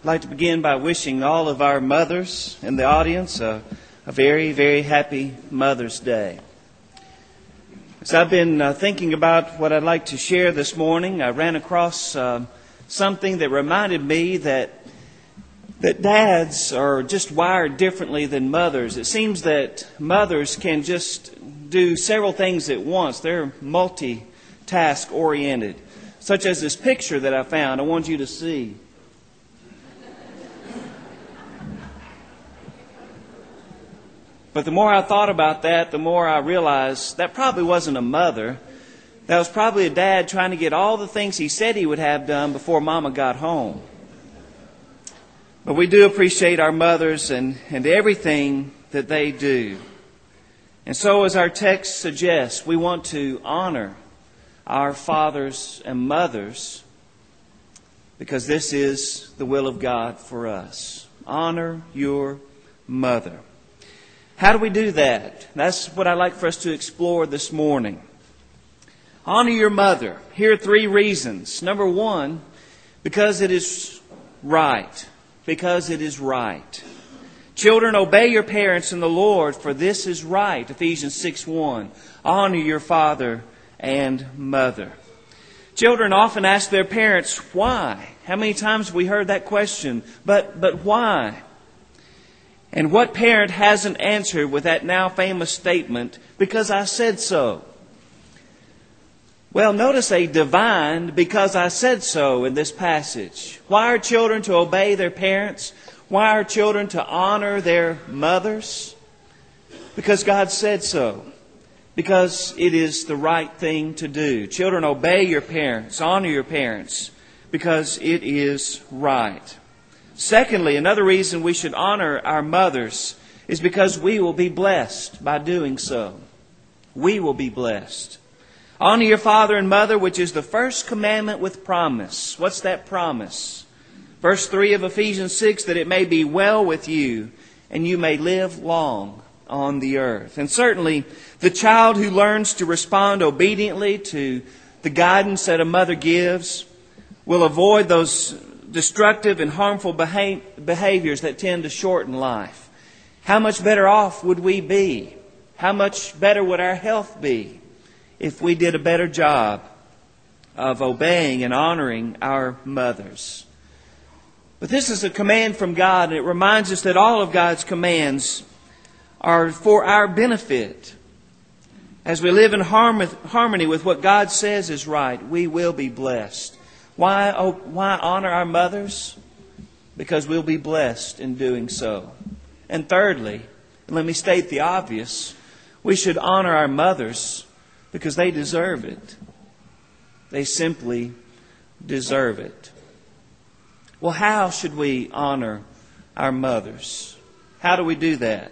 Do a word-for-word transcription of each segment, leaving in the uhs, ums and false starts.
I'd like to begin by wishing all of our mothers in the audience a, a very, very happy Mother's Day. As I've been uh, thinking about what I'd like to share this morning, I ran across uh, something that reminded me that that dads are just wired differently than mothers. It seems that mothers can just do several things at once. They're multitask oriented, such as this picture that I found. I want you to see. But the more I thought about that, the more I realized that probably wasn't a mother. That was probably a dad trying to get all the things he said he would have done before Mama got home. But we do appreciate our mothers and, and everything that they do. And so, as our text suggests, we want to honor our fathers and mothers because this is the will of God for us. Honor your mother. How do we do that? That's what I'd like for us to explore this morning. Honor your mother. Here are three reasons. Number one, because it is right. Because it is right. Children, obey your parents in the Lord, for this is right. Ephesians six one. Honor your father and mother. Children often ask their parents, why? How many times have we heard that question? But, but why? And what parent hasn't answered with that now famous statement, because I said so? Well, notice a divine because I said so in this passage. Why are children to obey their parents? Why are children to honor their mothers? Because God said so. Because it is the right thing to do. Children, obey your parents, honor your parents, because it is right. Secondly, another reason we should honor our mothers is because we will be blessed by doing so. We will be blessed. Honor your father and mother, which is the first commandment with promise. What's that promise? Verse three of Ephesians six, that it may be well with you and you may live long on the earth. And certainly, the child who learns to respond obediently to the guidance that a mother gives will avoid those destructive and harmful behaviors that tend to shorten life. How much better off would we be? How much better would our health be if we did a better job of obeying and honoring our mothers? But this is a command from God, and it reminds us that all of God's commands are for our benefit. As we live in harmony with what God says is right, we will be blessed. Why, oh, why honor our mothers? Because we'll be blessed in doing so. And thirdly, and let me state the obvious, we should honor our mothers because they deserve it. They simply deserve it. Well, how should we honor our mothers? How do we do that?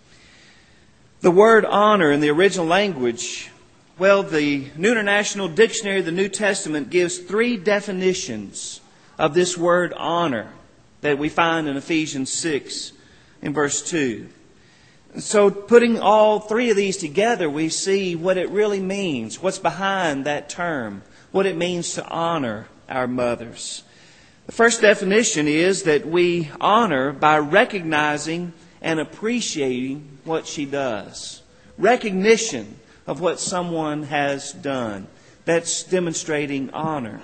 The word honor in the original language, well, the New International Dictionary of the New Testament gives three definitions of this word honor that we find in Ephesians six in verse two. So putting all three of these together, we see what it really means, what's behind that term, what it means to honor our mothers. The first definition is that we honor by recognizing and appreciating what she does. Recognition of what someone has done. That's demonstrating honor.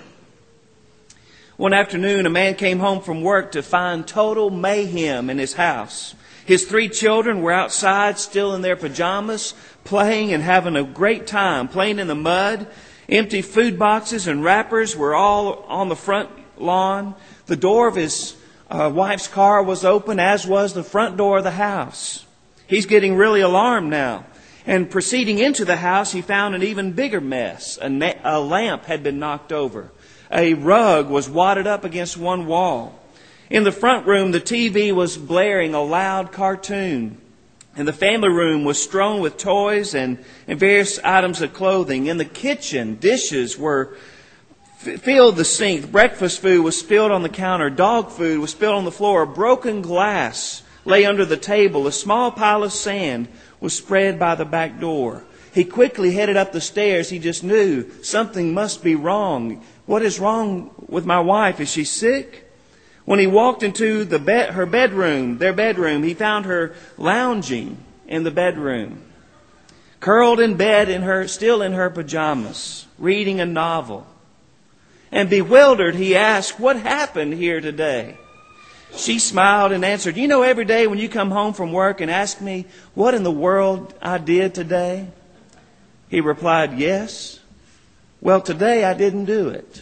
One afternoon, a man came home from work to find total mayhem in his house. His three children were outside, still in their pajamas, playing and having a great time, playing in the mud. Empty food boxes and wrappers were all on the front lawn. The door of his uh, wife's car was open, as was the front door of the house. He's getting really alarmed now. And proceeding into the house, he found an even bigger mess. A, na- a lamp had been knocked over. A rug was wadded up against one wall. In the front room, the T V was blaring a loud cartoon. And the family room was strewn with toys and, and various items of clothing. In the kitchen, dishes were f- filled the sink. Breakfast food was spilled on the counter. Dog food was spilled on the floor. Broken glass lay under the table. A small pile of sand was spread by the back door. He quickly headed up the stairs. He just knew something must be wrong. What is wrong with my wife? Is she sick? When he walked into the bed, her bedroom, their bedroom, he found her lounging in the bedroom, curled in bed, in her, still in her pajamas, reading a novel. And bewildered, he asked, "What happened here today?" She smiled and answered, "You know, every day when you come home from work and ask me what in the world I did today?" He replied, "Yes. Well, today I didn't do it."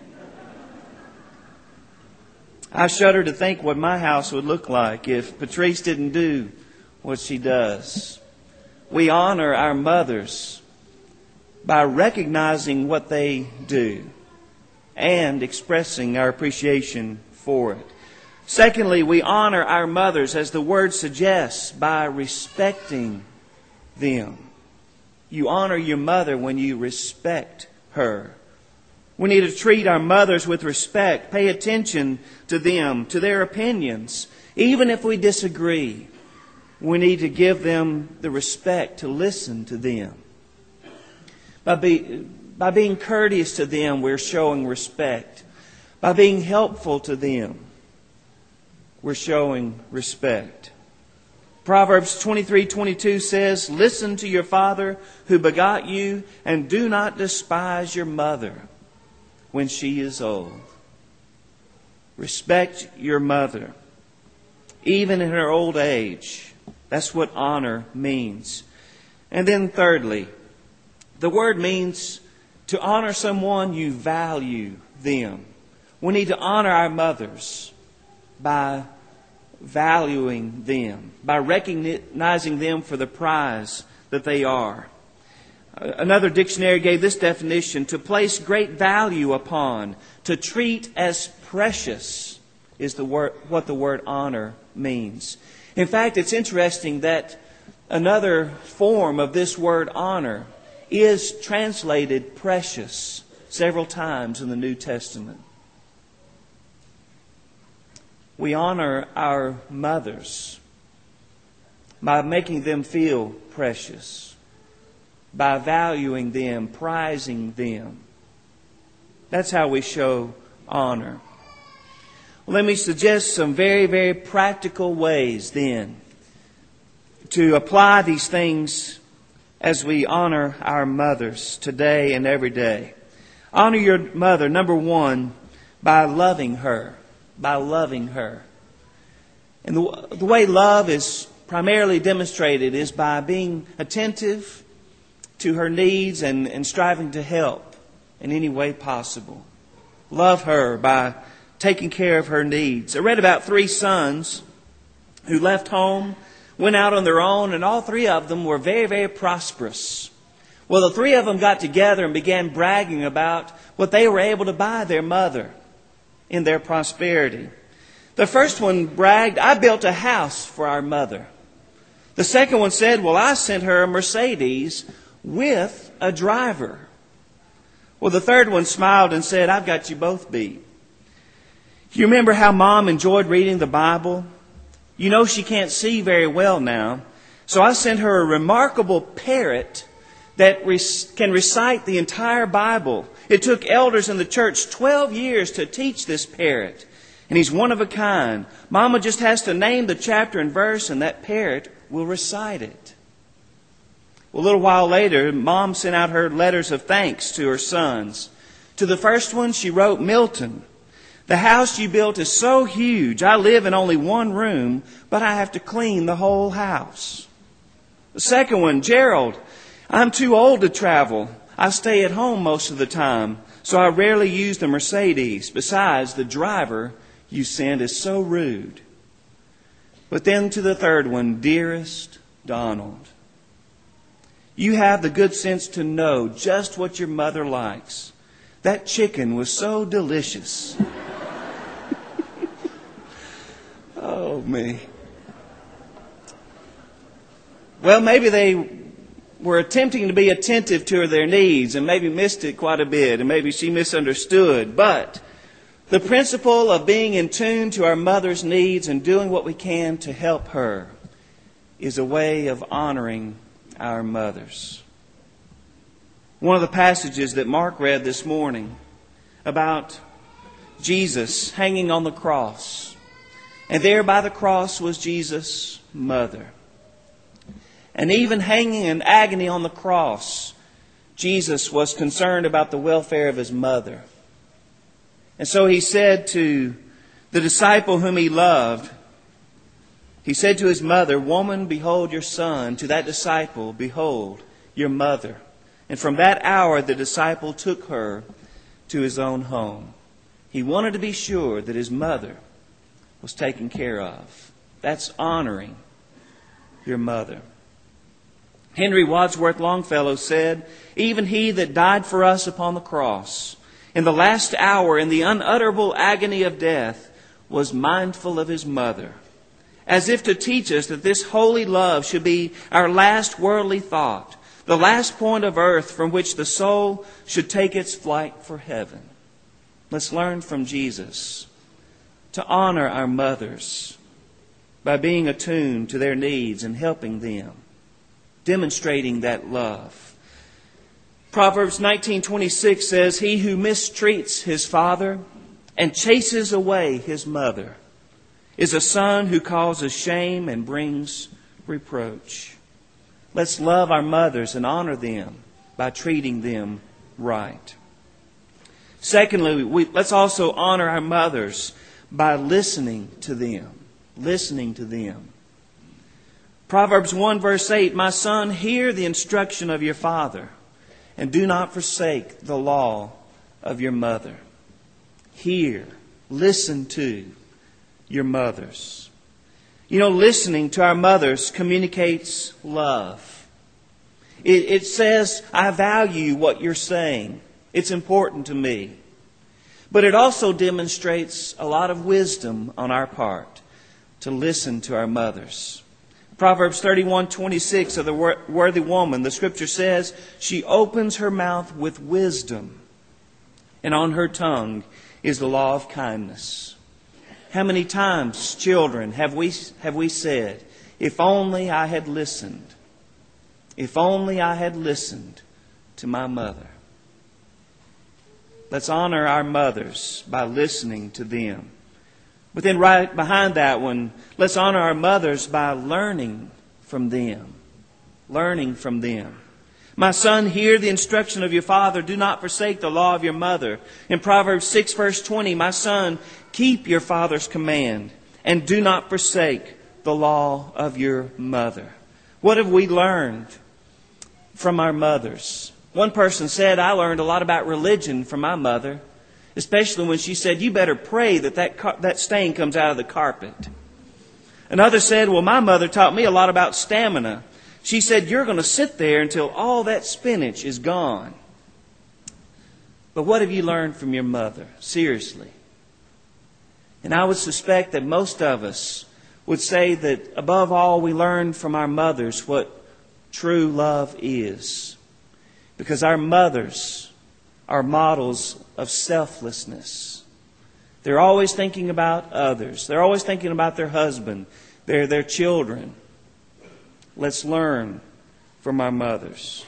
I shudder to think what my house would look like if Patrice didn't do what she does. We honor our mothers by recognizing what they do and expressing our appreciation for it. Secondly, we honor our mothers, as the word suggests, by respecting them. You honor your mother when you respect her. We need to treat our mothers with respect, pay attention to them, to their opinions. Even if we disagree, we need to give them the respect to listen to them. By, be, by being courteous to them, we're showing respect. By being helpful to them, we're showing respect. Proverbs twenty-three twenty-two says, "Listen to your father who begot you, and do not despise your mother when she is old." Respect your mother, even in her old age. That's what honor means. And then thirdly, the word means to honor someone you value them. We need to honor our mothers by valuing them, by recognizing them for the prize that they are. Another dictionary gave this definition: to place great value upon, to treat as precious is the word, what the word honor means. In fact, it's interesting that another form of this word honor is translated precious several times in the New Testament. We honor our mothers by making them feel precious, by valuing them, prizing them. That's how we show honor. Well, let me suggest some very, very practical ways then to apply these things as we honor our mothers today and every day. Honor your mother, number one, by loving her. By loving her. And the, the way love is primarily demonstrated is by being attentive to her needs and, and striving to help in any way possible. Love her by taking care of her needs. I read about three sons who left home, went out on their own, and all three of them were very, very prosperous. Well, the three of them got together and began bragging about what they were able to buy their mother in their prosperity. The first one bragged, "I built a house for our mother." The second one said, "Well, I sent her a Mercedes with a driver." Well, the third one smiled and said, "I've got you both beat." You remember how Mom enjoyed reading the Bible? You know she can't see very well now, so I sent her a remarkable parrot that can recite the entire Bible. It took elders in the church twelve years to teach this parrot, and he's one of a kind. Mama just has to name the chapter and verse, and that parrot will recite it. Well, a little while later, Mom sent out her letters of thanks to her sons. To the first one, she wrote, "Milton, the house you built is so huge. I live in only one room, but I have to clean the whole house." The second one, "Gerald, I'm too old to travel. I stay at home most of the time, so I rarely use the Mercedes. Besides, the driver you send is so rude." But then to the third one, "Dearest Donald, you have the good sense to know just what your mother likes. That chicken was so delicious." Oh, me. Well, maybe they were attempting to be attentive to their needs and maybe missed it quite a bit, and maybe she misunderstood. But the principle of being in tune to our mother's needs and doing what we can to help her is a way of honoring our mothers. One of the passages that Mark read this morning about Jesus hanging on the cross. And there by the cross was Jesus' mother. And even hanging in agony on the cross, Jesus was concerned about the welfare of his mother. And so he said to the disciple whom he loved, he said to his mother, "Woman, behold your son." To that disciple, "Behold your mother." And from that hour, the disciple took her to his own home. He wanted to be sure that his mother was taken care of. That's honoring your mother. Henry Wadsworth Longfellow said, "Even he that died for us upon the cross, in the last hour, in the unutterable agony of death, was mindful of his mother, as if to teach us that this holy love should be our last worldly thought, the last point of earth from which the soul should take its flight for heaven." Let's learn from Jesus to honor our mothers by being attuned to their needs and helping them, demonstrating that love. Proverbs nineteen twenty-six says, "He who mistreats his father and chases away his mother is a son who causes shame and brings reproach." Let's love our mothers and honor them by treating them right. Secondly, we, let's also honor our mothers by listening to them. Listening to them. Proverbs one verse eight, "My son, hear the instruction of your father, and do not forsake the law of your mother." Hear, listen to your mothers. You know, listening to our mothers communicates love. It, it says, "I value what you're saying. It's important to me." But it also demonstrates a lot of wisdom on our part to listen to our mothers. Proverbs thirty-one twenty-six of the worthy woman, the scripture says, "She opens her mouth with wisdom, and on her tongue is the law of kindness." How many times, children, have we, have we said, "If only I had listened. If only I had listened to my mother." Let's honor our mothers by listening to them. But then right behind that one, let's honor our mothers by learning from them. Learning from them. "My son, hear the instruction of your father. Do not forsake the law of your mother." In Proverbs six verse twenty, "My son, keep your father's command, and do not forsake the law of your mother." What have we learned from our mothers? One person said, "I learned a lot about religion from my mother, especially when she said, 'You better pray that that, car- that stain comes out of the carpet.'" Another said, "Well, my mother taught me a lot about stamina. She said, 'You're going to sit there until all that spinach is gone.'" But what have you learned from your mother? Seriously. And I would suspect that most of us would say that above all, we learn from our mothers what true love is. Because our mothers are models of selflessness. They're always thinking about others. They're always thinking about their husband, their, their children. Let's learn from our mothers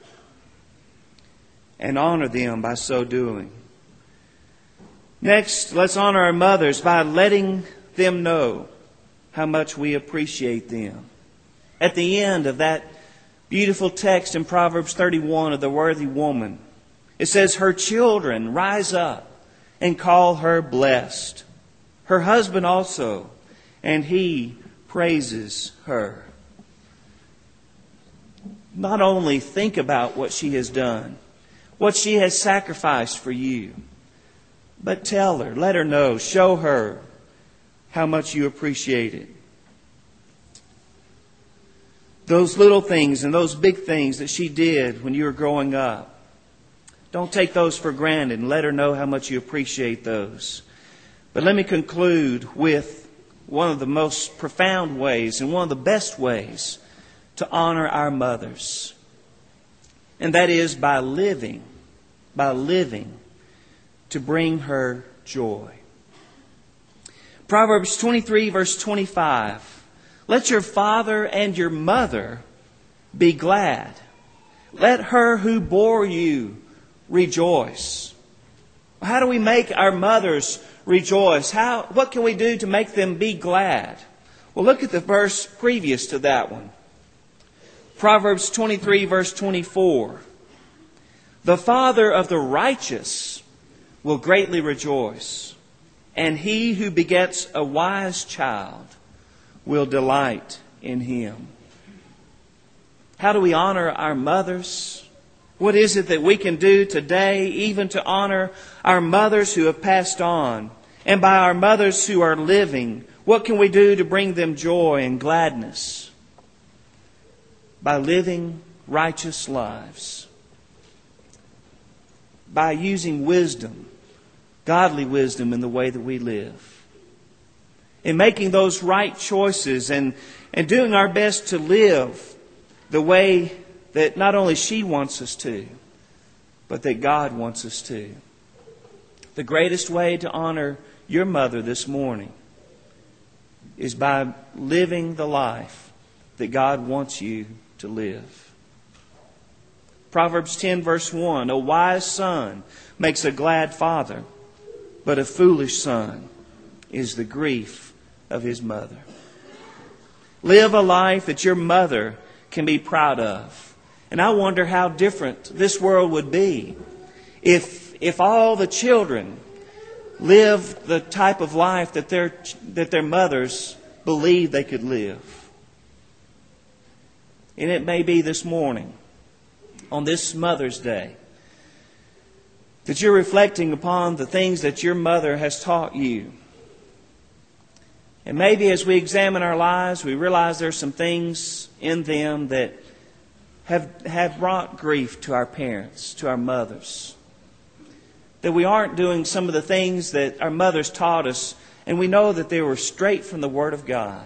and honor them by so doing. Next, let's honor our mothers by letting them know how much we appreciate them. At the end of that beautiful text in Proverbs thirty-one of the worthy woman, it says, "Her children rise up and call her blessed. Her husband also, and he praises her." Not only think about what she has done, what she has sacrificed for you, but tell her, let her know, show her how much you appreciate it. Those little things and those big things that she did when you were growing up, don't take those for granted, and let her know how much you appreciate those. But let me conclude with one of the most profound ways and one of the best ways to honor our mothers. And that is by living, by living to bring her joy. Proverbs twenty-three verse twenty-five. "Let your father and your mother be glad. Let her who bore you rejoice." How do we make our mothers rejoice? How, what can we do to make them be glad? Well, look at the verse previous to that one. Proverbs twenty-three, verse twenty-four. The father of the righteous will greatly rejoice, and he who begets a wise child will delight in him. How do we honor our mothers? What is it that we can do today even to honor our mothers who have passed on? And by our mothers who are living, what can we do to bring them joy and gladness? By living righteous lives. By using wisdom, godly wisdom in the way that we live. In making those right choices and, and doing our best to live the way that not only she wants us to, but that God wants us to. The greatest way to honor your mother this morning is by living the life that God wants you to live. Proverbs ten, verse one, a wise son makes a glad father, but a foolish son is the grief of his mother. Live a life that your mother can be proud of. And I wonder how different this world would be if if all the children lived the type of life that their that their mothers believed they could live. And it may be this morning, on this Mother's Day, that you're reflecting upon the things that your mother has taught you. And maybe as we examine our lives, we realize there's some things in them that have have brought grief to our parents, to our mothers. That we aren't doing some of the things that our mothers taught us, and we know that they were straight from the Word of God.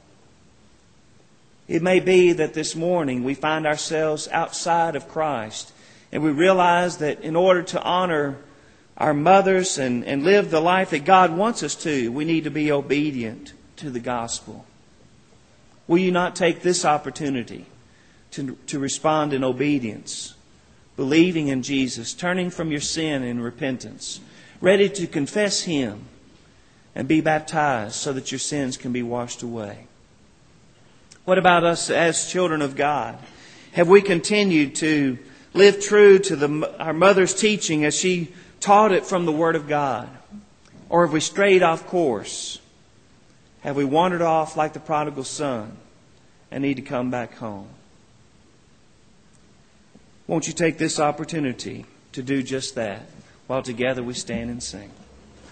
It may be that this morning we find ourselves outside of Christ, and we realize that in order to honor our mothers and, and live the life that God wants us to, we need to be obedient to the gospel. Will you not take this opportunity To, to respond in obedience, believing in Jesus, turning from your sin in repentance, ready to confess Him and be baptized so that your sins can be washed away? What about us as children of God? Have we continued to live true to the, our mother's teaching as she taught it from the Word of God? Or have we strayed off course? Have we wandered off like the prodigal son and need to come back home? Won't you take this opportunity to do just that while together we stand and sing?